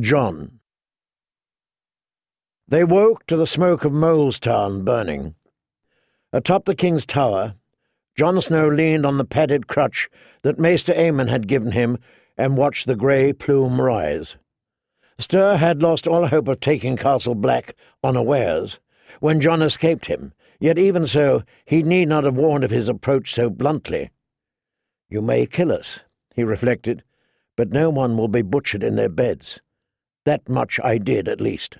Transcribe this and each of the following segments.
John. They woke to the smoke of Molestown burning. Atop the king's tower, Jon Snow leaned on the padded crutch that Maester Aemon had given him and watched the grey plume rise. Styr had lost all hope of taking Castle Black unawares when Jon escaped him, yet even so he need not have warned of his approach so bluntly. "You may kill us," he reflected, "but no one will be butchered in their beds. That much I did, at least."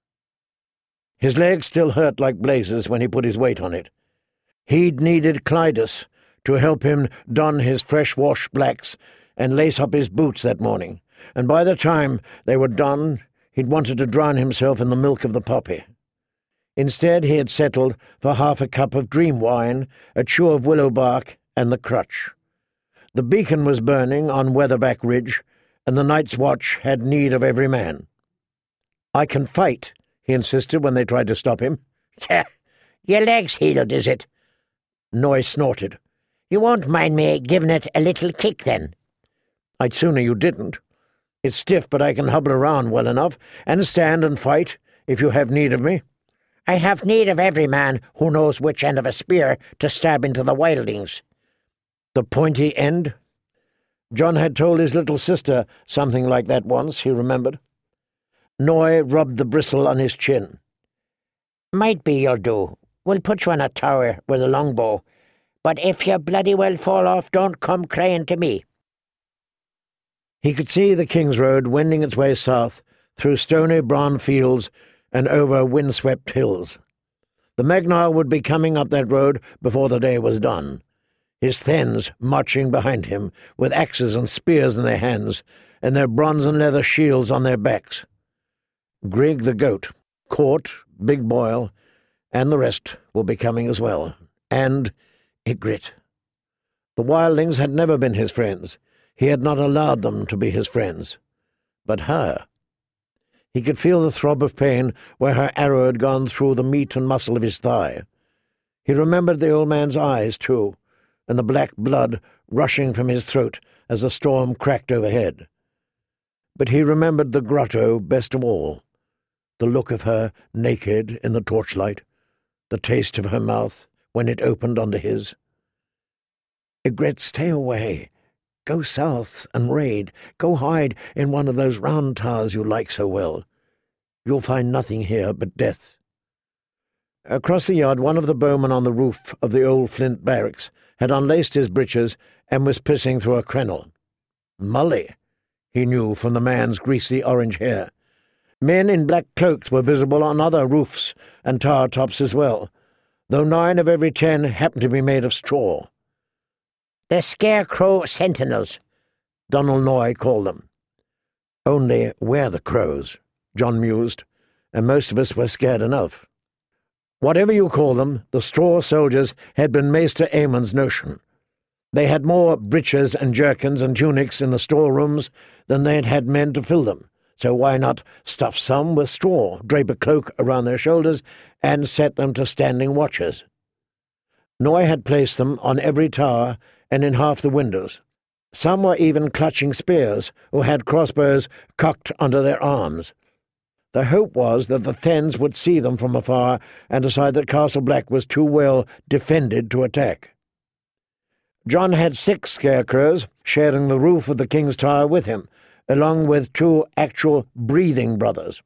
His legs still hurt like blazes when he put his weight on it. He'd needed Clydas to help him don his fresh-washed blacks and lace up his boots that morning, and by the time they were done, he'd wanted to drown himself in the milk of the poppy. Instead, he had settled for half a cup of dream wine, a chew of willow bark, and the crutch. The beacon was burning on Weatherback Ridge, and the Night's Watch had need of every man. "I can fight," he insisted when they tried to stop him. "Your leg's healed, is it?" Noy snorted. "You won't mind me giving it a little kick, then?" "I'd sooner you didn't. It's stiff, but I can hobble around well enough, and stand and fight, if you have need of me." "I have need of every man who knows which end of a spear to stab into the wildlings." The pointy end? Jon had told his little sister something like that once, he remembered. Noy rubbed the bristle on his chin. "Might be you'll do. We'll put you on a tower with a longbow. But if you bloody well fall off, don't come crying to me." He could see the King's Road wending its way south through stony brown fields and over windswept hills. The Magnar would be coming up that road before the day was done, his Thenns marching behind him, with axes and spears in their hands, and their bronze and leather shields on their backs. Grigg the goat, Cort, Big Boil, and the rest will be coming as well, and Ygritte. The wildlings had never been his friends. He had not allowed them to be his friends. But her. He could feel the throb of pain where her arrow had gone through the meat and muscle of his thigh. He remembered the old man's eyes, too, and the black blood rushing from his throat as the storm cracked overhead. But he remembered the grotto best of all, the look of her naked in the torchlight, the taste of her mouth when it opened under his. "Ygritte, stay away. Go south and raid. Go hide in one of those round towers you like so well. You'll find nothing here but death." Across the yard, one of the bowmen on the roof of the old flint barracks had unlaced his breeches and was pissing through a crenel. Mully, he knew from the man's greasy orange hair. Men in black cloaks were visible on other roofs and tower tops as well, though 9 of every 10 happened to be made of straw. "The Scarecrow Sentinels," Donal Noy called them. "Only we're the crows," Jon mused, "and most of us were scared enough." Whatever you call them, the straw soldiers had been Maester Aemon's notion. They had more breeches and jerkins and tunics in the storerooms than they had had men to fill them, so why not stuff some with straw, drape a cloak around their shoulders, and set them to standing watches? Noy had placed them on every tower and in half the windows. Some were even clutching spears, or had crossbows cocked under their arms. The hope was that the Thenns would see them from afar and decide that Castle Black was too well defended to attack. Jon had 6 scarecrows sharing the roof of the King's Tower with him, along with 2 actual breathing brothers.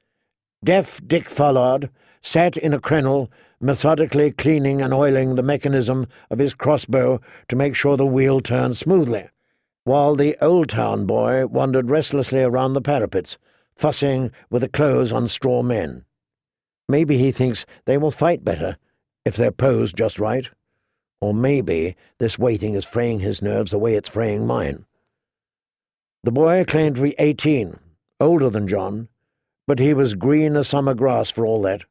Deaf Dick Follard sat in a crenel, methodically cleaning and oiling the mechanism of his crossbow to make sure the wheel turned smoothly, while the Old Town boy wandered restlessly around the parapets, fussing with the clothes on straw men. Maybe he thinks they will fight better if they're posed just right. Or maybe this waiting is fraying his nerves the way it's fraying mine. The boy claimed to be 18, older than Jon, but he was green as summer grass for all that.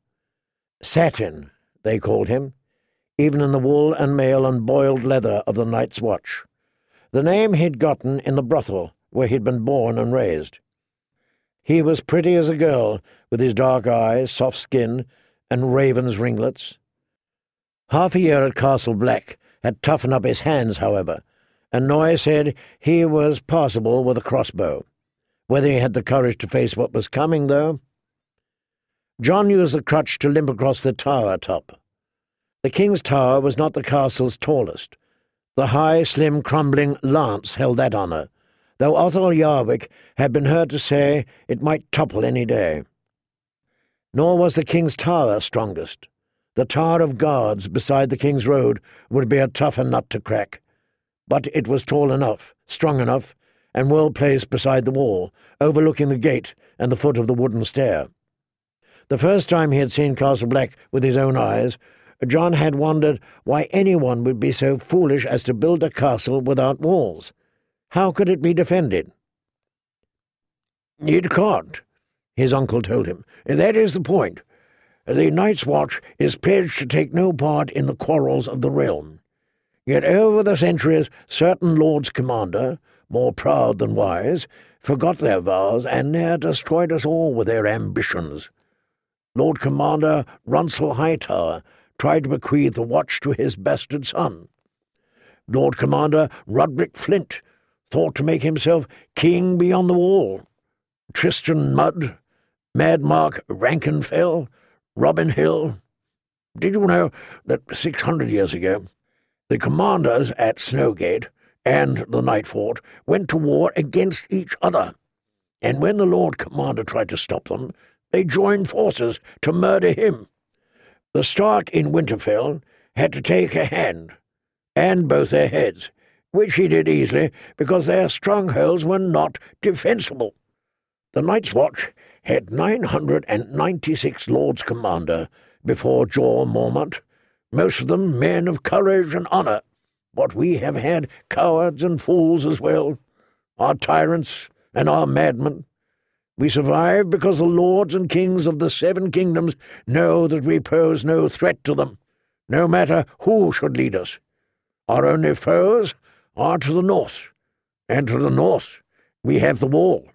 Satin, they called him, even in the wool and mail and boiled leather of the Night's Watch, the name he'd gotten in the brothel where he'd been born and raised. He was pretty as a girl, with his dark eyes, soft skin, and raven's ringlets. Half a year at Castle Black had toughened up his hands, however, and Noy said he was passable with a crossbow. Whether he had the courage to face what was coming, though. John used the crutch to limp across the tower top. The king's tower was not the castle's tallest. The high, slim, crumbling lance held that honour, though Othel Yarwick had been heard to say it might topple any day. Nor was the king's tower strongest. The Tower of Guards beside the King's Road would be a tougher nut to crack. But it was tall enough, strong enough, and well placed beside the wall, overlooking the gate and the foot of the wooden stair. The first time he had seen Castle Black with his own eyes, John had wondered why anyone would be so foolish as to build a castle without walls. How could it be defended? "It can't," his uncle told him. "That is the point. The Night's Watch is pledged to take no part in the quarrels of the realm. Yet over the centuries certain Lords Commander, more proud than wise, forgot their vows and near destroyed us all with their ambitions. Lord Commander Runsel Hightower tried to bequeath the watch to his bastard son. Lord Commander Roderick Flint thought to make himself king beyond the wall. Tristan Mudd, Mad Mark Rankenfell, Robin Hill. Did you know that 600 years ago the commanders at Snowgate and the Night Fort went to war against each other, and when the Lord Commander tried to stop them, they joined forces to murder him. The Stark in Winterfell had to take a hand, and both their heads, which he did easily because their strongholds were not defensible. The Night's Watch had 996 Lords Commander before Jorah Mormont, most of them men of courage and honour, but we have had cowards and fools as well, our tyrants and our madmen. We survive because the lords and kings of the 7 kingdoms know that we pose no threat to them, no matter who should lead us. Our only foes are to the north, and to the north we have the wall."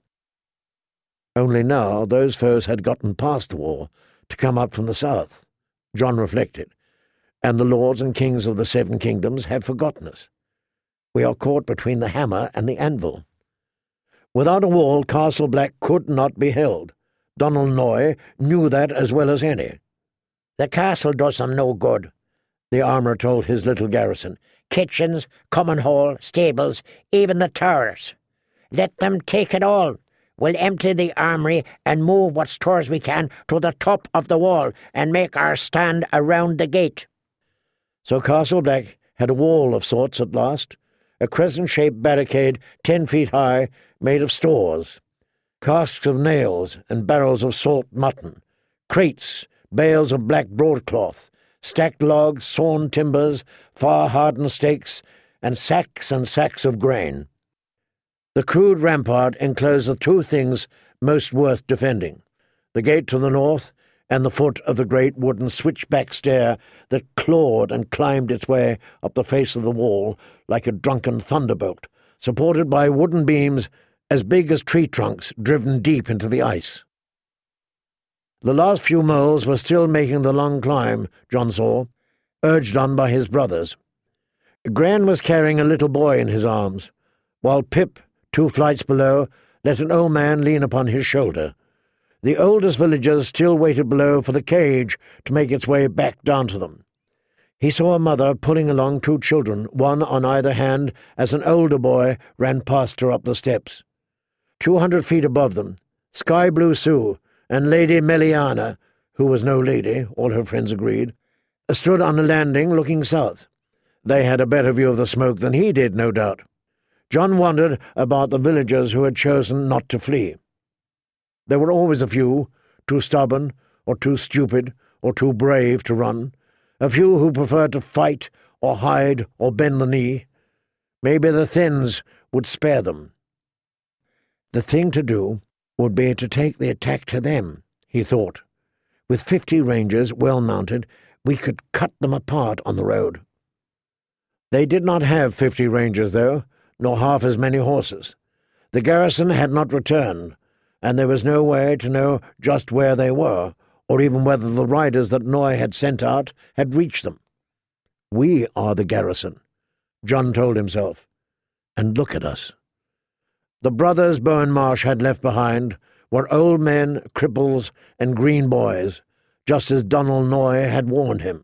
Only now those foes had gotten past the wall to come up from the south, John reflected, and the lords and kings of the 7 kingdoms have forgotten us. We are caught between the hammer and the anvil. Without a wall, Castle Black could not be held. Donal Noy knew that as well as any. "The castle does them no good," the armourer told his little garrison. "Kitchens, common hall, stables, even the towers. Let them take it all. We'll empty the armoury and move what stores we can to the top of the wall and make our stand around the gate." So Castle Black had a wall of sorts at last, a crescent-shaped barricade 10 feet high made of stores, casks of nails and barrels of salt mutton, crates, bales of black broadcloth, stacked logs, sawn timbers, fire-hardened stakes, and sacks of grain. The crude rampart enclosed the 2 things most worth defending, the gate to the north and the foot of the great wooden switchback stair that clawed and climbed its way up the face of the wall like a drunken thunderbolt, supported by wooden beams as big as tree trunks driven deep into the ice. The last few moles were still making the long climb, John saw, urged on by his brothers. Gran was carrying a little boy in his arms, while Pip, 2 flights below, let an old man lean upon his shoulder. The oldest villagers still waited below for the cage to make its way back down to them. He saw a mother pulling along 2 children, one on either hand, as an older boy ran past her up the steps. 200 feet above them, Sky Blue Sue and Lady Meliana, who was no lady, all her friends agreed, stood on a landing looking south. They had a better view of the smoke than he did, no doubt. John wondered about the villagers who had chosen not to flee. There were always a few, too stubborn, or too stupid, or too brave to run, a few who preferred to fight, or hide, or bend the knee. Maybe the Thinns would spare them. The thing to do would be to take the attack to them, he thought. With 50 rangers well mounted, we could cut them apart on the road. They did not have 50 rangers, though, nor half as many horses. The garrison had not returned, and there was no way to know just where they were, or even whether the riders that Noy had sent out had reached them. "We are the garrison," John told himself. "And look at us." The brothers Bowen Marsh had left behind were old men, cripples, and green boys, just as Donald Noy had warned him.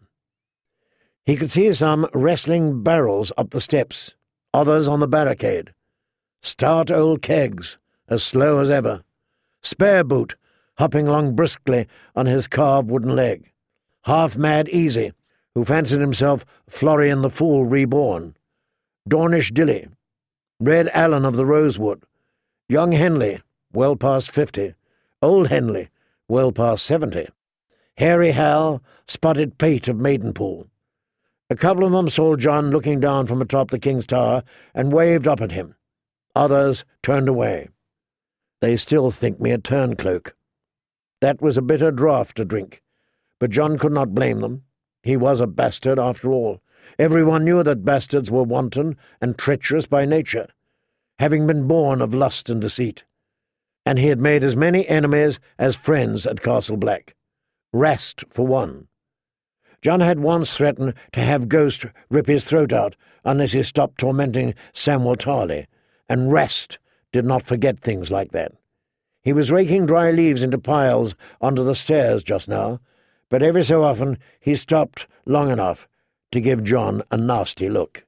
He could see some wrestling barrels up the steps, others on the barricade. Stout old Kegs, as slow as ever. Spare Boot, hopping along briskly on his carved wooden leg. Half-mad Easy, who fancied himself Florian the Fool reborn. Dornish Dilly. Red Allen of the Rosewood. Young Henley, well past 50. Old Henley, well past 70. Hairy Hal, Spotted Pate of Maidenpool. A couple of them saw John looking down from atop the King's Tower and waved up at him. Others turned away. They still think me a turncloak. That was a bitter draught to drink, but John could not blame them. He was a bastard, after all. Everyone knew that bastards were wanton and treacherous by nature, having been born of lust and deceit. And he had made as many enemies as friends at Castle Black. Rast, for one. John had once threatened to have Ghost rip his throat out unless he stopped tormenting Samuel Tarley, and Rast did not forget things like that. He was raking dry leaves into piles under the stairs just now, but every so often he stopped long enough to give John a nasty look.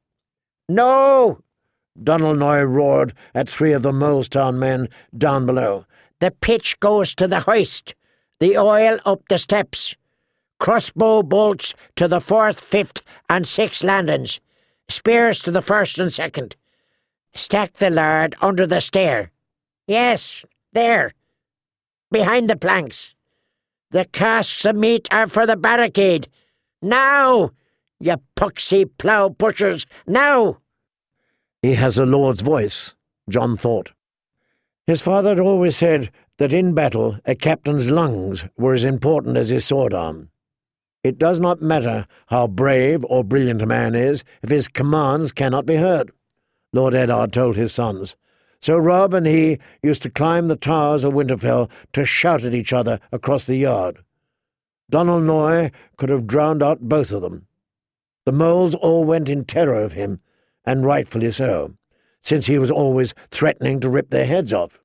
"No!" Donald Noy roared at three of the Molestown men down below. "The pitch goes to the hoist, the oil up the steps. Crossbow bolts to the 4th, 5th, and 6th landings. Spears to the 1st and 2nd. Stack the lard under the stair. Yes, there, behind the planks. The casks of meat are for the barricade. Now, you puxy plough pushers, now!" He has a lord's voice, John thought. His father had always said that in battle a captain's lungs were as important as his sword arm. It does not matter how brave or brilliant a man is if his commands cannot be heard, Lord Eddard told his sons. So Rob and he used to climb the towers of Winterfell to shout at each other across the yard. Donald Noy could have drowned out both of them. The moles all went in terror of him, and rightfully so, since he was always threatening to rip their heads off.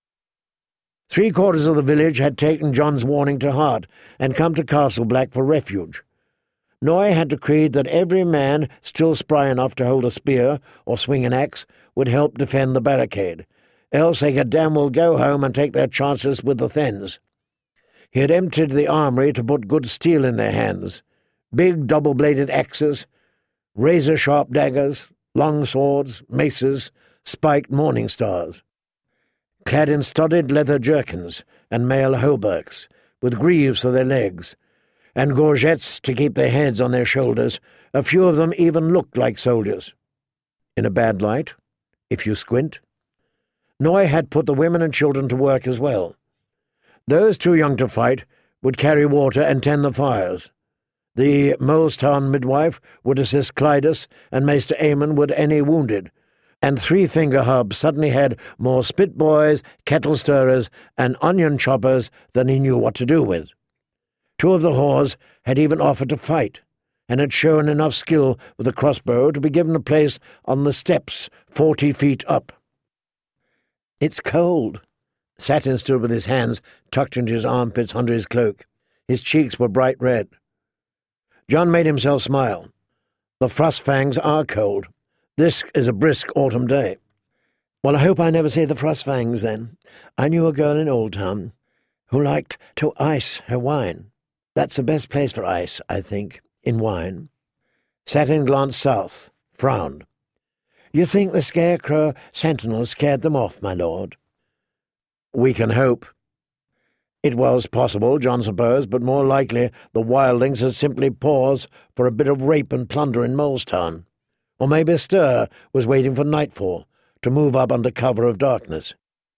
3/4 of the village had taken John's warning to heart and come to Castle Black for refuge. Noy had decreed that every man still spry enough to hold a spear or swing an axe would help defend the barricade, else they could damn well go home and take their chances with the Thens. He had emptied the armoury to put good steel in their hands, big double-bladed axes, razor-sharp daggers, long swords, maces, spiked morning stars. Clad in studded leather jerkins and mail hauberks, with greaves for their legs, and gorgets to keep their heads on their shoulders, a few of them even looked like soldiers. In a bad light, if you squint. Noy had put the women and children to work as well. Those too young to fight would carry water and tend the fires. The Molestown midwife would assist Clydas, and Maester Aemon would any wounded, and Three Finger Hub suddenly had more spit boys, kettle stirrers, and onion choppers than he knew what to do with. 2 of the whores had even offered to fight, and had shown enough skill with a crossbow to be given a place on the steps 40 feet up. "It's cold." Satin stood with his hands tucked into his armpits under his cloak. His cheeks were bright red. John made himself smile. "The Frostfangs are cold. This is a brisk autumn day." "Well, I hope I never see the Frostfangs, then. I knew a girl in Oldtown who liked to ice her wine. That's the best place for ice, I think, in wine." Satin glanced south, frowned. "You think the Scarecrow sentinels scared them off, my lord?" "We can hope." It was possible, John supposed, but more likely the wildlings had simply paused for a bit of rape and plunder in Molestown. Or maybe Stir was waiting for nightfall to move up under cover of darkness.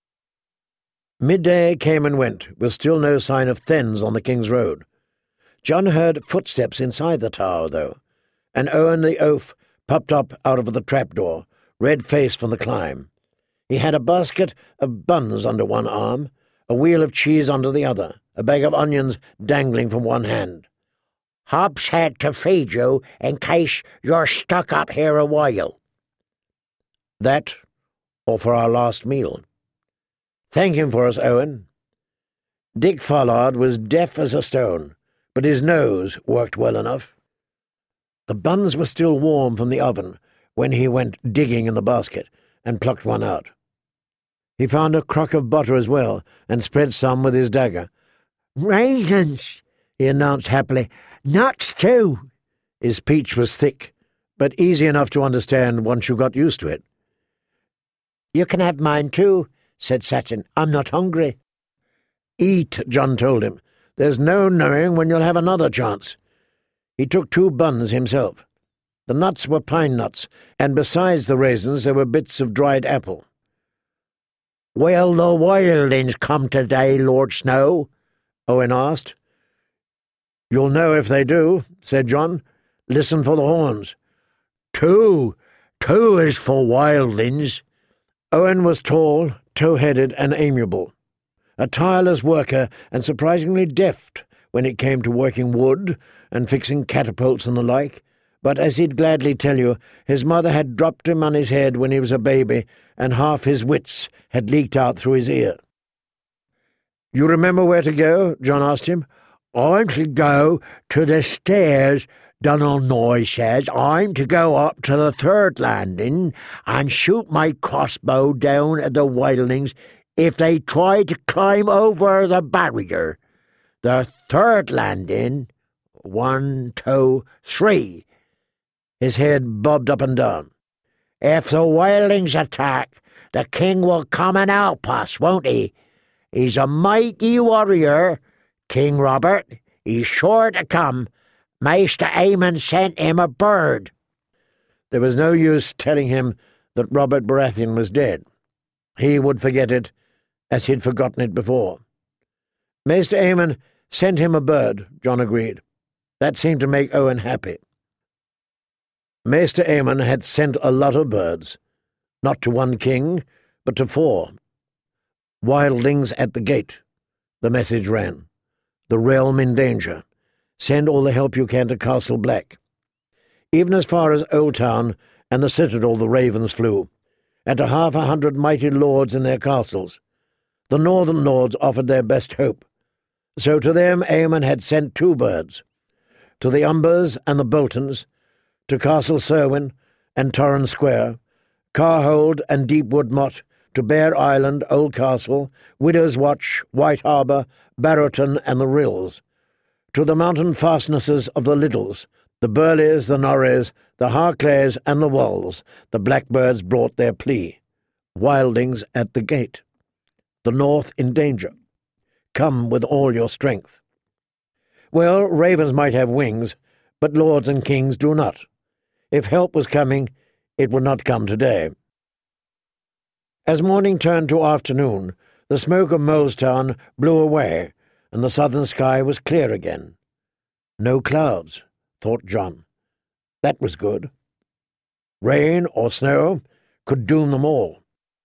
Midday came and went, with still no sign of Thens on the King's Road. John heard footsteps inside the tower, though, and Owen the oaf popped up out of the trapdoor, red-faced from the climb. He had a basket of buns under one arm, a wheel of cheese under the other, a bag of onions dangling from one hand. "Hobbs had to feed you in case you're stuck up here a while." That, or for our last meal. Thank him for us, Owen. Dick Follard was deaf as a stone, but his nose worked well enough. The buns were still warm from the oven when he went digging in the basket and plucked one out. He found a crock of butter as well, and spread some with his dagger. "Raisins," he announced happily. "Nuts, too." His speech was thick, but easy enough to understand once you got used to it. "You can have mine, too," said Sachin. "I'm not hungry." "Eat," John told him. "There's no knowing when you'll have another chance." He took 2 buns himself. The nuts were pine nuts, and besides the raisins there were bits of dried apple. "Will the wildlings come today, Lord Snow?" Owen asked. "You'll know if they do," said John. "Listen for the horns." Two is for wildlings." Owen was tall, tow-headed, and amiable, a tireless worker and surprisingly deft when it came to working wood and fixing catapults and the like, but as he'd gladly tell you, his mother had dropped him on his head when he was a baby, and half his wits had leaked out through his ear. "You remember where to go?" John asked him. "I'm to go to the stairs Donal Noy says. I'm to go up to the 3rd landing and shoot my crossbow down at the wildlings if they try to climb over the barrier. The 3rd landing, 1, 2, 3. His head bobbed up and down. "If the wildlings attack, the king will come and help us, won't he? He's a mighty warrior, King Robert. He's sure to come. Maester Aemon sent him a bird." There was no use telling him that Robert Baratheon was dead. He would forget it, as he'd forgotten it before. Maester Aemon sent him a bird, John agreed. That seemed to make Owen happy. Maester Aemon had sent a lot of birds, not to one king, but to 4. "Wildlings at the gate," the message ran. "The realm in danger. Send all the help you can to Castle Black." Even as far as Old Town and the citadel the ravens flew, and to 100 mighty lords in their castles. The northern lords offered their best hope. So to them Aemon had sent 2 birds. To the Umbers and the Boltons, to Castle Serwyn and Torrhen Square, Carhold and Deepwood Motte, to Bear Island, Old Castle, Widow's Watch, White Harbour, Barrowton and the Rills, to the mountain fastnesses of the Liddles, the Burleys, the Norreys, the Harclays and the Walls, the blackbirds brought their plea. Wildlings at the gate. The north in danger. Come with all your strength. Well, ravens might have wings, but lords and kings do not. If help was coming, it would not come today. As morning turned to afternoon, the smoke of Molestown blew away, and the southern sky was clear again. No clouds, thought John. That was good. Rain or snow could doom them all.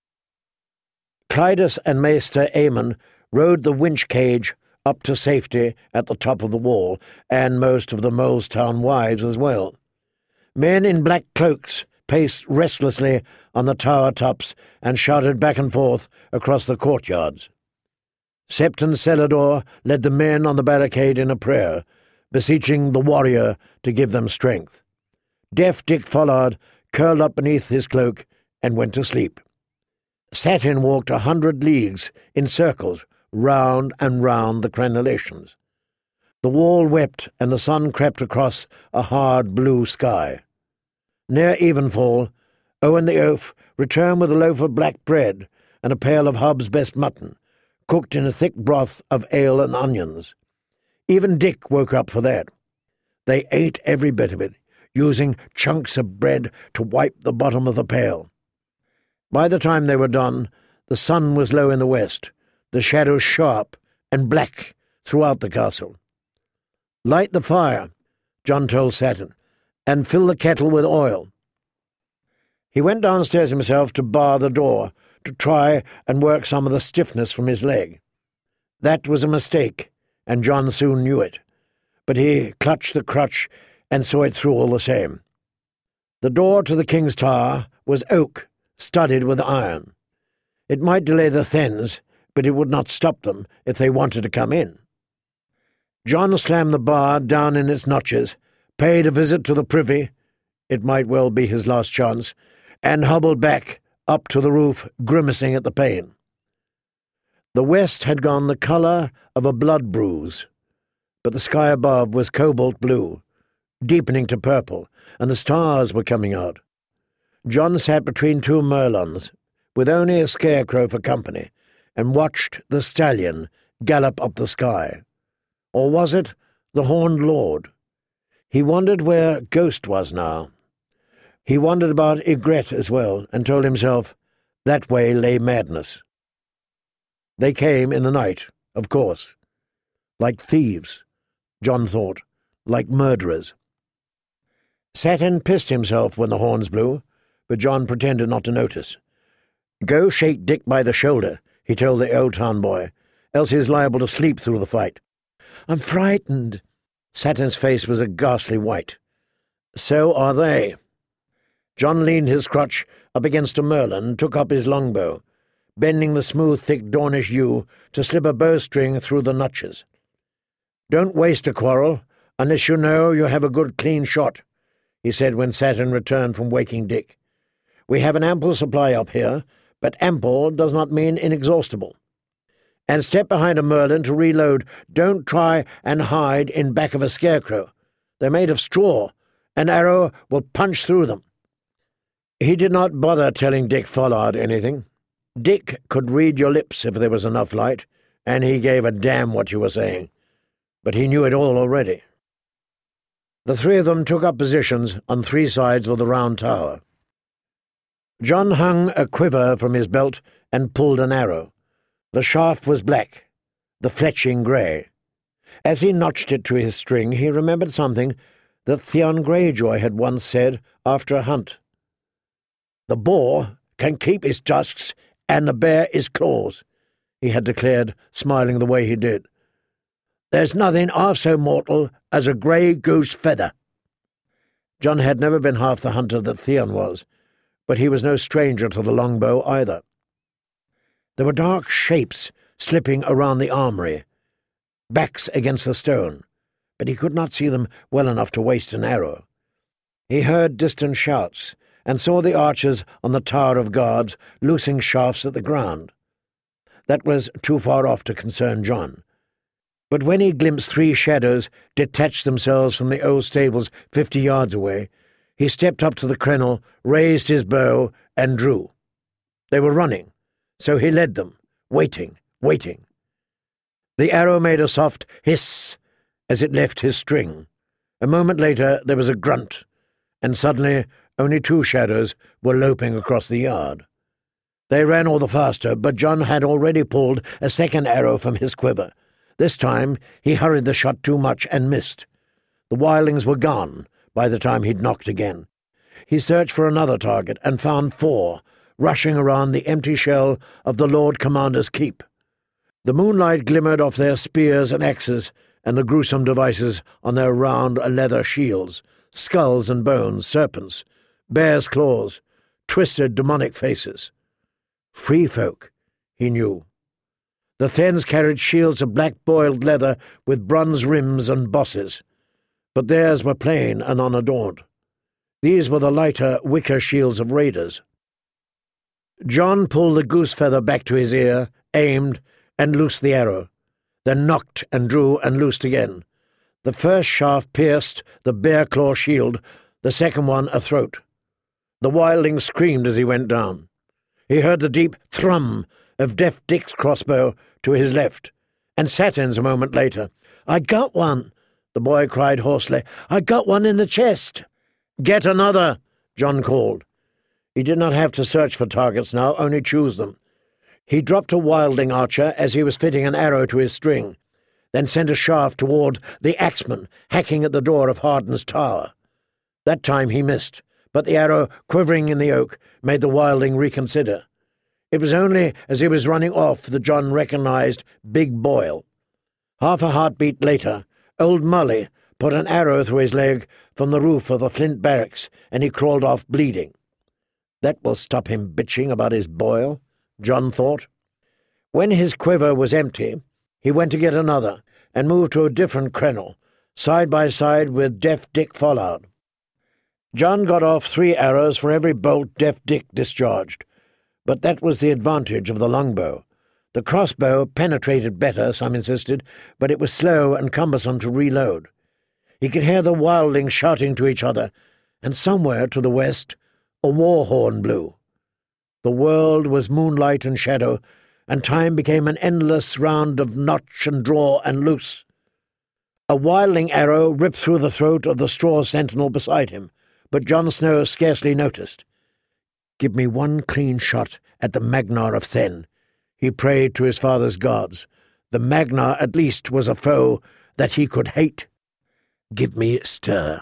Clydas and Maester Aemon rode the winch cage up to safety at the top of the wall, and most of the Molestown wives as well. Men in black cloaks paced restlessly on the tower tops and shouted back and forth across the courtyards. Septon Celador led the men on the barricade in a prayer, beseeching the warrior to give them strength. Deaf Dick Follard curled up beneath his cloak and went to sleep. Satin walked 100 leagues in circles, round and round the crenellations. The wall wept, and the sun crept across a hard blue sky. Near evenfall, Owen the Oaf returned with a loaf of black bread and a pail of Hub's best mutton, cooked in a thick broth of ale and onions. Even Dick woke up for that. They ate every bit of it, using chunks of bread to wipe the bottom of the pail. By the time they were done, the sun was low in the west, the shadows sharp and black throughout the castle. "Light the fire," John told Satin, "and fill the kettle with oil." He went downstairs himself to bar the door, to try and work some of the stiffness from his leg. That was a mistake, and John soon knew it, but he clutched the crutch and saw it through all the same. The door to the King's Tower was oak, studded with iron. It might delay the Thens, but it would not stop them if they wanted to come in. John slammed the bar down in its notches, paid a visit to the privy — it might well be his last chance — and hobbled back up to the roof, grimacing at the pain. The west had gone the colour of a blood bruise, but the sky above was cobalt blue, deepening to purple, and the stars were coming out. John sat between two merlons, with only a scarecrow for company, and watched the stallion gallop up the sky. Or was it the Horned Lord? He wondered where Ghost was now. He wondered about Ygritte as well, and told himself that way lay madness. They came in the night, of course. Like thieves, John thought, like murderers. Saturn pissed himself when the horns blew, but John pretended not to notice. "Go shake Dick by the shoulder," he told the old town boy, "else he's liable to sleep through the fight." "I'm frightened." Saturn's face was a ghastly white. "So are they." John leaned his crutch up against a merlon and took up his longbow, bending the smooth, thick Dornish yew to slip a bowstring through the notches. "Don't waste a quarrel, unless you know you have a good clean shot," he said when Saturn returned from waking Dick. "We have an ample supply up here, but ample does not mean inexhaustible. And step behind a merlon to reload. Don't try and hide in back of a scarecrow. They're made of straw. An arrow will punch through them." He did not bother telling Dick Follard anything. Dick could read your lips if there was enough light, and he gave a damn what you were saying. But he knew it all already. The three of them took up positions on three sides of the round tower. John hung a quiver from his belt and pulled an arrow. The shaft was black, the fletching grey. As he notched it to his string, he remembered something that Theon Greyjoy had once said after a hunt. "The boar can keep his tusks and the bear his claws," he had declared, smiling the way he did. "There's nothing half so mortal as a grey goose feather." John had never been half the hunter that Theon was, but he was no stranger to the longbow either. There were dark shapes slipping around the armoury, backs against the stone, but he could not see them well enough to waste an arrow. He heard distant shouts, and saw the archers on the Tower of Guards loosing shafts at the ground. That was too far off to concern John. But when he glimpsed three shadows detach themselves from the old stables 50 yards away, he stepped up to the crenel, raised his bow, and drew. They were running, so he led them, waiting. The arrow made a soft hiss as it left his string. A moment later there was a grunt, and suddenly only two shadows were loping across the yard. They ran all the faster, but John had already pulled a second arrow from his quiver. This time he hurried the shot too much and missed. The wildlings were gone by the time he'd knocked again. He searched for another target and found 4, rushing around the empty shell of the Lord Commander's keep. The moonlight glimmered off their spears and axes and the gruesome devices on their round leather shields, skulls and bones, serpents, bears' claws, twisted demonic faces. Free folk, he knew. The Thens carried shields of black-boiled leather with bronze rims and bosses, but theirs were plain and unadorned. These were the lighter, wicker shields of raiders. John pulled the goose feather back to his ear, aimed, and loosed the arrow, then knocked and drew and loosed again. The first shaft pierced the bear-claw shield, the second one a throat. The wildling screamed as he went down. He heard the deep thrum of Deaf Dick's crossbow to his left, and Saturn's a moment later. "I got one," the boy cried hoarsely. "I got one in the chest." "Get another," John called. He did not have to search for targets now, only choose them. He dropped a wildling archer as he was fitting an arrow to his string, then sent a shaft toward the axeman hacking at the door of Harden's tower. That time he missed, but the arrow, quivering in the oak, made the wildling reconsider. It was only as he was running off that John recognized Big Boyle. Half a heartbeat later, old Mully put an arrow through his leg from the roof of the Flint barracks, and he crawled off bleeding. That will stop him bitching about his boil, John thought. When his quiver was empty, he went to get another and moved to a different crenel, side by side with Deaf Dick Follard. John got off 3 arrows for every bolt Deaf Dick discharged, but that was the advantage of the longbow. The crossbow penetrated better, some insisted, but it was slow and cumbersome to reload. He could hear the wildlings shouting to each other, and somewhere to the west a war horn blew. The world was moonlight and shadow, and time became an endless round of notch and draw and loose. A wildling arrow ripped through the throat of the straw sentinel beside him, but John Snow scarcely noticed. "Give me one clean shot at the Magnar of Then," he prayed to his father's gods. The Magnar at least was a foe that he could hate. "Give me stir."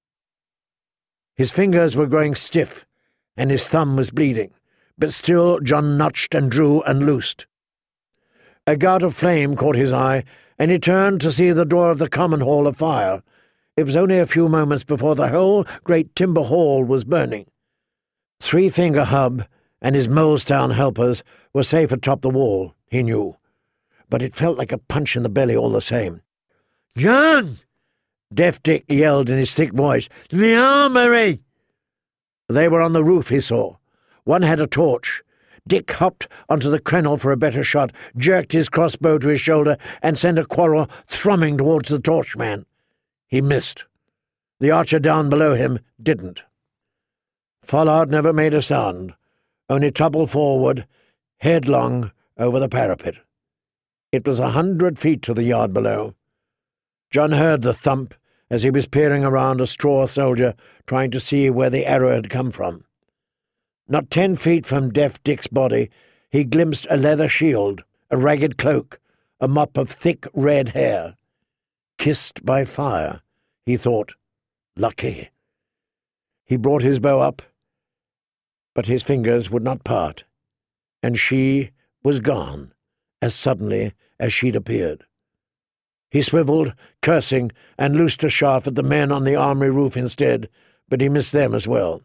His fingers were growing stiff, and his thumb was bleeding, but still John notched and drew and loosed. A gout of flame caught his eye, and he turned to see the door of the common hall afire. It was only a few moments before the whole great timber hall was burning. Three-Finger Hub and his Molestown helpers were safe atop the wall, he knew, but it felt like a punch in the belly all the same. "John!" Deaf Dick yelled in his thick voice. "The armory!" They were on the roof, he saw. One had a torch. Dick hopped onto the crenel for a better shot, jerked his crossbow to his shoulder, and sent a quarrel thrumming towards the torchman. He missed. The archer down below him didn't. Follard never made a sound, only toppled forward, headlong, over the parapet. It was 100 feet to the yard below. John heard the thump as he was peering around a straw soldier, trying to see where the arrow had come from. Not 10 feet from Deaf Dick's body, he glimpsed a leather shield, a ragged cloak, a mop of thick red hair. Kissed by fire, he thought. Lucky. He brought his bow up, but his fingers would not part, and she was gone as suddenly as she'd appeared. He swiveled, cursing, and loosed a shaft at the men on the armory roof instead, but he missed them as well.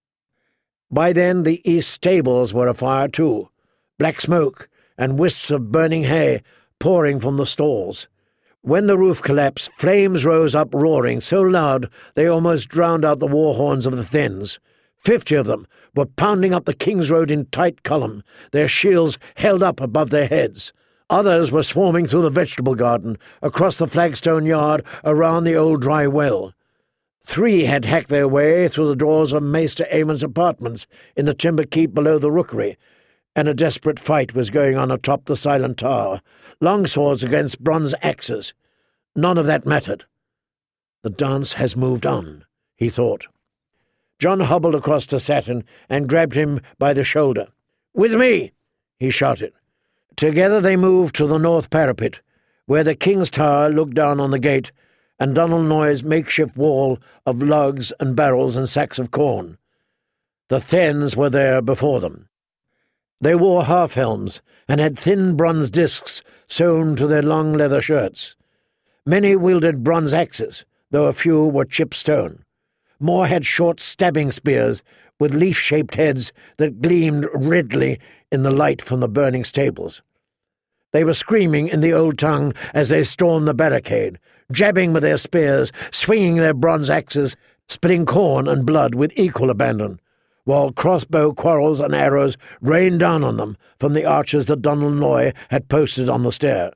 By then the east stables were afire too, black smoke and wisps of burning hay pouring from the stalls. When the roof collapsed, flames rose up roaring so loud they almost drowned out the war horns of the Thens. 50 of them were pounding up the King's Road in tight column, their shields held up above their heads. Others were swarming through the vegetable garden, across the flagstone yard, around the old dry well. 3 had hacked their way through the doors of Maester Amon's apartments in the timber keep below the rookery, and a desperate fight was going on atop the silent tower, longswords against bronze axes. None of that mattered. The dance has moved on, he thought. John hobbled across to Saturn and grabbed him by the shoulder. "With me!" he shouted. Together they moved to the north parapet, where the King's Tower looked down on the gate, and Donald Noye's makeshift wall of logs and barrels and sacks of corn. The Thens were there before them. They wore half-helms and had thin bronze discs sewn to their long leather shirts. Many wielded bronze axes, though a few were chipped stone. More had short stabbing spears with leaf-shaped heads that gleamed redly in the light from the burning stables. They were screaming in the old tongue as they stormed the barricade, jabbing with their spears, swinging their bronze axes, spitting corn and blood with equal abandon, while crossbow quarrels and arrows rained down on them from the archers that Donald Noye had posted on the stair.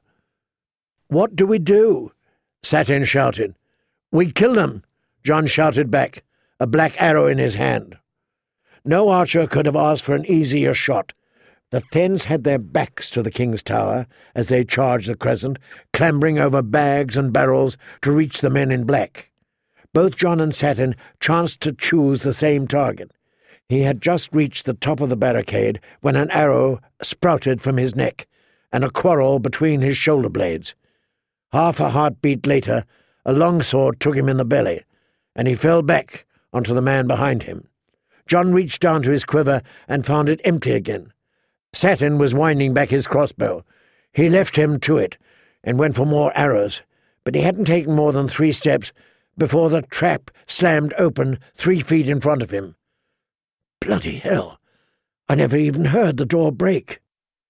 "What do we do?" Saturn shouted. "We kill them," John shouted back, a black arrow in his hand. No archer could have asked for an easier shot. The Thens had their backs to the King's Tower as they charged the crescent, clambering over bags and barrels to reach the men in black. Both John and Saturn chanced to choose the same target. He had just reached the top of the barricade when an arrow sprouted from his neck, and a quarrel between his shoulder blades. Half a heartbeat later, a longsword took him in the belly, and he fell back onto the man behind him. John reached down to his quiver and found it empty again. Saturn was winding back his crossbow. He left him to it and went for more arrows, but he hadn't taken more than 3 steps before the trap slammed open 3 feet in front of him. Bloody hell! I never even heard the door break.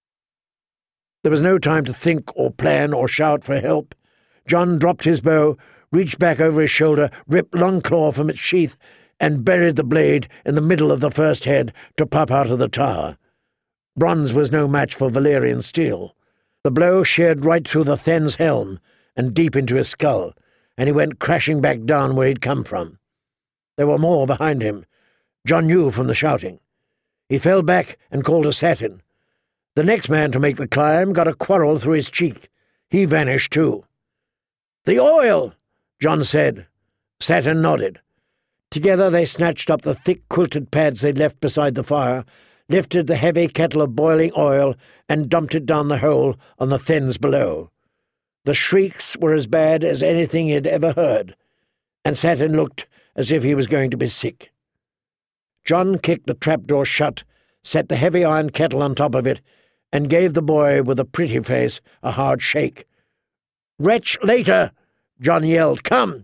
There was no time to think or plan or shout for help. John dropped his bow, reached back over his shoulder, ripped Longclaw from its sheath, and buried the blade in the middle of the first head to pop out of the tower. Bronze was no match for Valyrian steel. The blow sheared right through the Then's helm and deep into his skull, and he went crashing back down where he'd come from. There were more behind him. John knew from the shouting. He fell back and called to Satin. The next man to make the climb got a quarrel through his cheek. He vanished too. "The oil!" John said. Satin nodded. Together they snatched up the thick quilted pads they'd left beside the fire, lifted the heavy kettle of boiling oil, and dumped it down the hole on the Thens below. The shrieks were as bad as anything he had ever heard, and Satin looked as if he was going to be sick. John kicked the trapdoor shut, set the heavy iron kettle on top of it, and gave the boy with a pretty face a hard shake. "Wretch later!" John yelled. "Come!"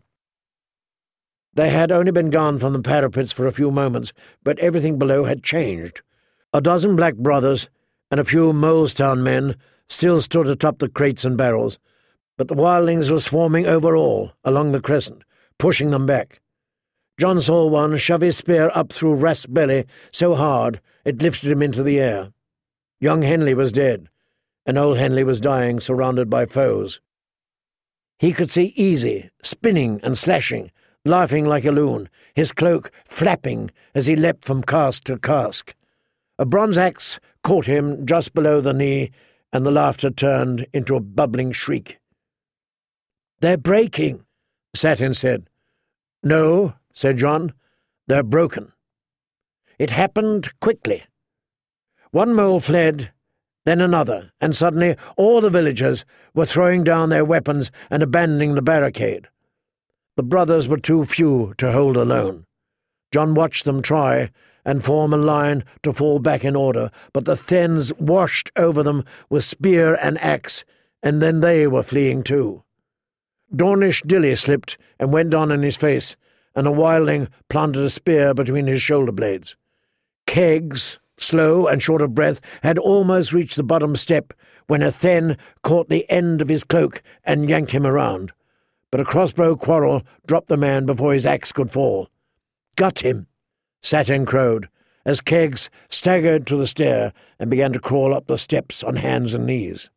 They had only been gone from the parapets for a few moments, but everything below had changed. A dozen black brothers and a few Molestown men still stood atop the crates and barrels, but the wildlings were swarming over all along the crescent, pushing them back. John saw one shove his spear up through Rasp's belly so hard it lifted him into the air. Young Henley was dead, and old Henley was dying, surrounded by foes. He could see Easy spinning and slashing, laughing like a loon, his cloak flapping as he leapt from cask to cask. A bronze axe caught him just below the knee, and the laughter turned into a bubbling shriek. "They're breaking," Satin said. "No," said John, "they're broken." It happened quickly. One mole fled, then another, and suddenly all the villagers were throwing down their weapons and abandoning the barricade. The brothers were too few to hold alone. John watched them try and form a line to fall back in order, but the Thens washed over them with spear and axe, and then they were fleeing too. Dornish Dilly slipped and went on in his face, and a wildling planted a spear between his shoulder blades. Keggs, slow and short of breath, had almost reached the bottom step when a Then caught the end of his cloak and yanked him around. But a crossbow quarrel dropped the man before his axe could fall. "Got him," Satin crowed, as Keggs staggered to the stair and began to crawl up the steps on hands and knees.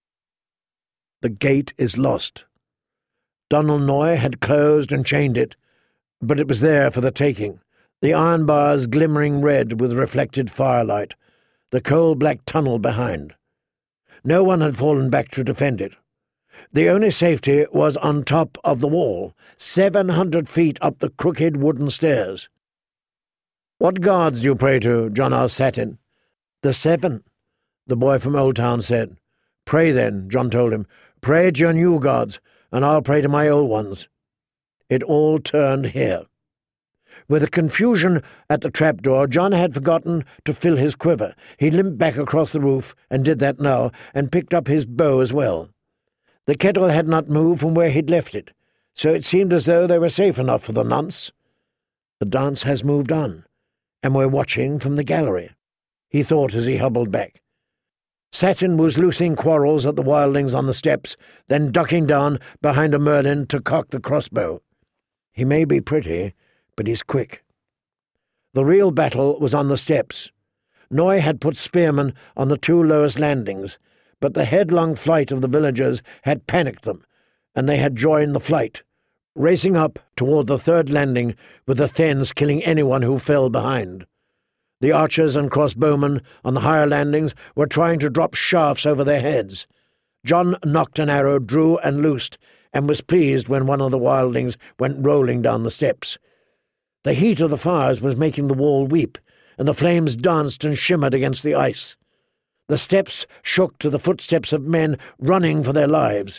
The gate is lost. Donal Noy had closed and chained it, but it was there for the taking, the iron bars glimmering red with reflected firelight, the coal-black tunnel behind. No one had fallen back to defend it. The only safety was on top of the wall, 700 feet up the crooked wooden stairs. "What gods do you pray to?" John asked Satin. "The 7, the boy from Old Town said. "Pray then," John told him. "Pray to your new gods, and I'll pray to my old ones." It all turned here. With the confusion at the trapdoor, John had forgotten to fill his quiver. He limped back across the roof, and did that now, and picked up his bow as well. The kettle had not moved from where he'd left it, so it seemed as though they were safe enough for the nonce. The dance has moved on, and we're watching from the gallery, he thought as he hobbled back. Satin was loosing quarrels at the wildlings on the steps, then ducking down behind a Merlin to cock the crossbow. He may be pretty, but he's quick. The real battle was on the steps. Noy had put spearmen on the 2 lowest landings, but the headlong flight of the villagers had panicked them, and they had joined the flight, racing up toward the 3rd landing with the Thens killing anyone who fell behind. The archers and crossbowmen on the higher landings were trying to drop shafts over their heads. John knocked an arrow, drew and loosed, and was pleased when one of the wildlings went rolling down the steps. The heat of the fires was making the wall weep, and the flames danced and shimmered against the ice. The steps shook to the footsteps of men running for their lives.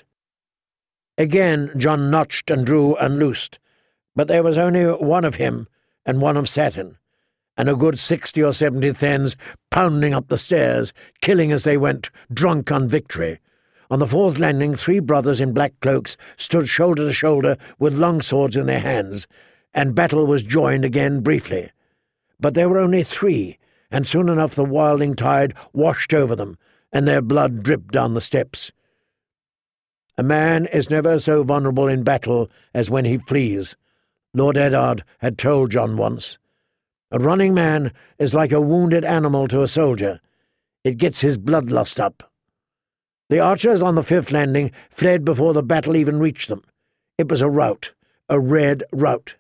Again John notched and drew and loosed, but there was only one of him and one of Satin, and a good 60 or 70 Thens pounding up the stairs, killing as they went, drunk on victory. On the 4th landing 3 brothers in black cloaks stood shoulder to shoulder with long swords in their hands, and battle was joined again briefly. But there were only 3, and soon enough the wilding tide washed over them, and their blood dripped down the steps. A man is never so vulnerable in battle as when he flees, Lord Eddard had told John once. A running man is like a wounded animal to a soldier. It gets his bloodlust up. The archers on the 5th landing fled before the battle even reached them. It was a rout, a red rout.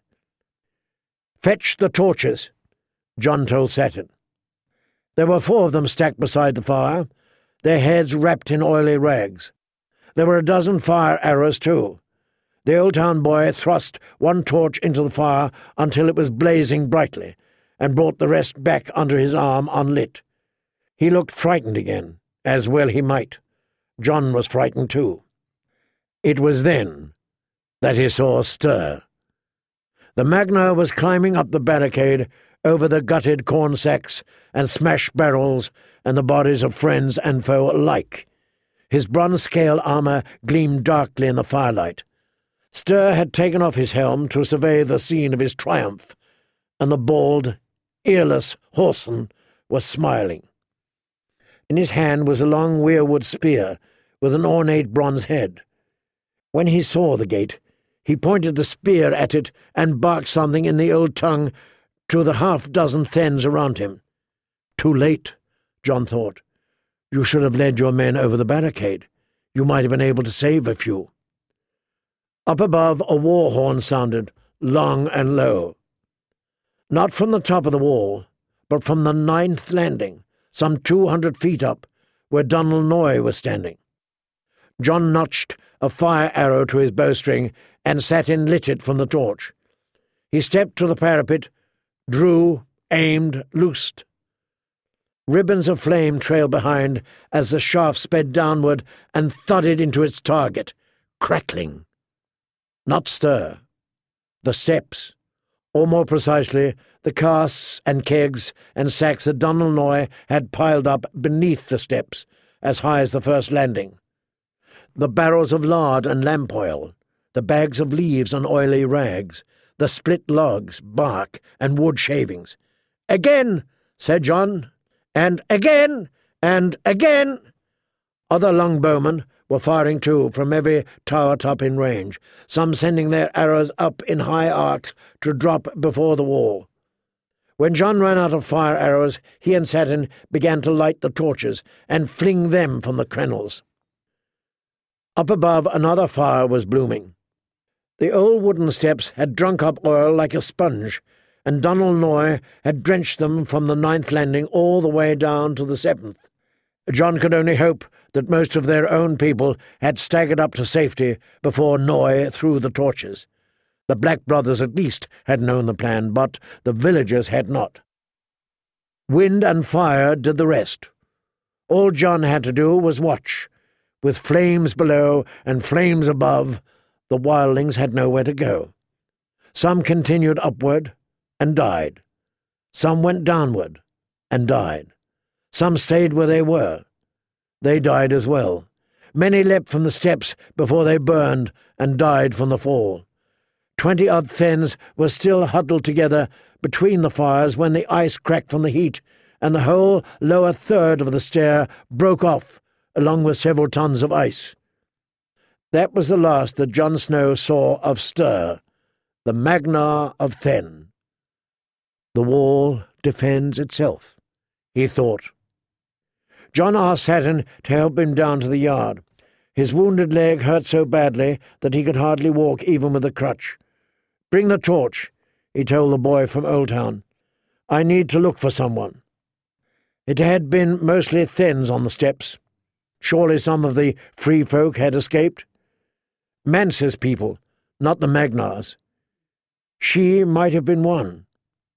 "Fetch the torches," John told Saturn. There were 4 of them stacked beside the fire, their heads wrapped in oily rags. There were a dozen fire arrows too. The Old Town boy thrust one torch into the fire until it was blazing brightly, and brought the rest back under his arm unlit. He looked frightened again, as well he might. John was frightened too. It was then that he saw a stir. The Magna was climbing up the barricade over the gutted corn sacks and smashed barrels and the bodies of friends and foe alike. His bronze-scale armour gleamed darkly in the firelight. Stir had taken off his helm to survey the scene of his triumph, and the bald, earless Horson was smiling. In his hand was a long weirwood spear with an ornate bronze head. When he saw the gate, he pointed the spear at it and barked something in the old tongue to the 6 Thens around him. Too late, John thought. You should have led your men over the barricade. You might have been able to save a few. Up above, a war horn sounded, long and low. Not from the top of the wall, but from the 9th landing, some 200 feet up, where Donal Noy was standing. John notched a fire arrow to his bowstring and Satin lit it from the torch. He stepped to the parapet, drew, aimed, loosed. Ribbons of flame trailed behind as the shaft sped downward and thudded into its target, crackling. Not Stir. The steps, or more precisely, the casks and kegs and sacks that Donal Noy had piled up beneath the steps, as high as the first landing. The barrels of lard and lamp oil, the bags of leaves and oily rags, the split logs, bark, and wood shavings. "Again," said John, "and again, and again." Other longbowmen were firing too from every tower top in range, some sending their arrows up in high arcs to drop before the wall. When John ran out of fire arrows, he and Satin began to light the torches and fling them from the crenels. Up above, another fire was blooming. The old wooden steps had drunk up oil like a sponge, and Donal Noy had drenched them from the 9th landing all the way down to the 7th. John could only hope that most of their own people had staggered up to safety before Noy threw the torches. The Black Brothers at least had known the plan, but the villagers had not. Wind and fire did the rest. All John had to do was watch. With flames below and flames above, the wildlings had nowhere to go. Some continued upward and died. Some went downward and died. Some stayed where they were. They died as well. Many leapt from the steps before they burned and died from the fall. 20-odd Thens were still huddled together between the fires when the ice cracked from the heat, and the whole lower third of the stair broke off, along with several tons of ice. That was the last that John Snow saw of Stir, the Magnar of Then. The wall defends itself, he thought. John asked Saturn to help him down to the yard. His wounded leg hurt so badly that he could hardly walk even with a crutch. "Bring the torch," he told the boy from Old Town. "I need to look for someone." It had been mostly Thens on the steps. Surely some of the free folk had escaped. Mance's people, not the Magnars. She might have been one.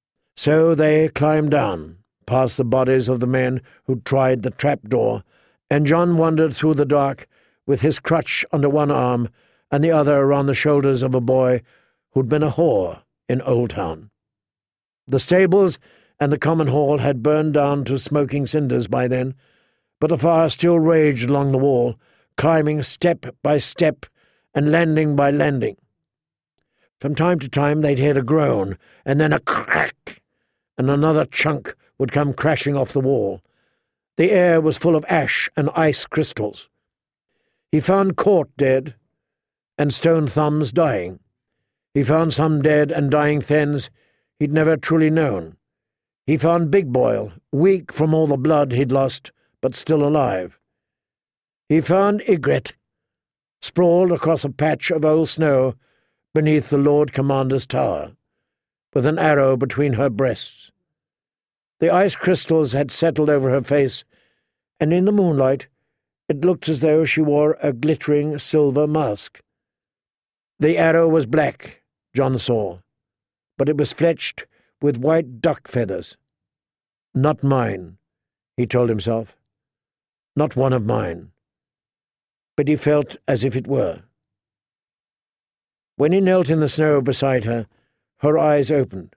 So they climbed down, past the bodies of the men who'd tried the trapdoor, and John wandered through the dark with his crutch under one arm and the other around the shoulders of a boy who'd been a whore in Old Town. The stables and the common hall had burned down to smoking cinders by then, but the fire still raged along the wall, climbing step by step and landing by landing. From time to time they'd hear a groan, and then a crack, and another chunk would come crashing off the wall. The air was full of ash and ice crystals. He found Court dead, and Stone Thumbs dying. He found some dead and dying Thens he'd never truly known. He found Big Boil, weak from all the blood he'd lost, but still alive. He found Ygritte, sprawled across a patch of old snow beneath the Lord Commander's tower, with an arrow between her breasts. The ice crystals had settled over her face, and in the moonlight it looked as though she wore a glittering silver mask. The arrow was black, John saw, but it was fletched with white duck feathers. Not mine, he told himself. Not one of mine. But he felt as if it were. When he knelt in the snow beside her, her eyes opened.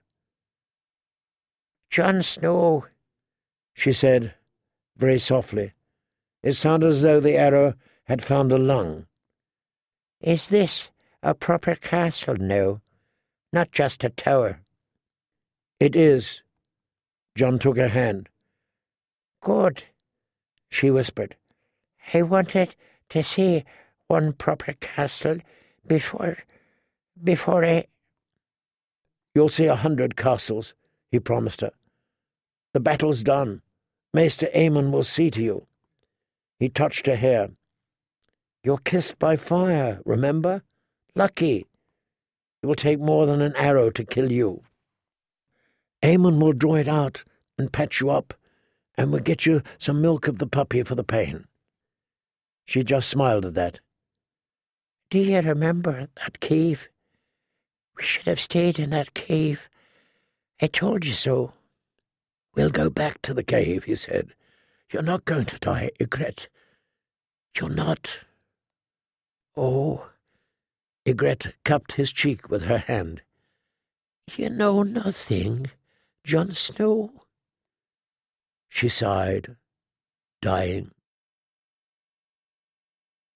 "Jon Snow," she said, very softly. It sounded as though the arrow had found a lung. "Is this a proper castle now, not just a tower?" "It is." Jon took her hand. "Good," she whispered. "I wanted to see one proper castle before I—" "You'll see 100 castles," he promised her. "The battle's done. Maester Aemon will see to you." He touched her hair. "You're kissed by fire, remember? Lucky. It will take more than an arrow to kill you. Aemon will draw it out and patch you up, and will get you some milk of the puppy for the pain." She just smiled at that. "Do you remember that cave? We should have stayed in that cave. I told you so." "We'll go back to the cave," he said. "You're not going to die, Ygritte. You're not." "Oh." Ygritte cupped his cheek with her hand. "You know nothing, Jon Snow." She sighed, dying.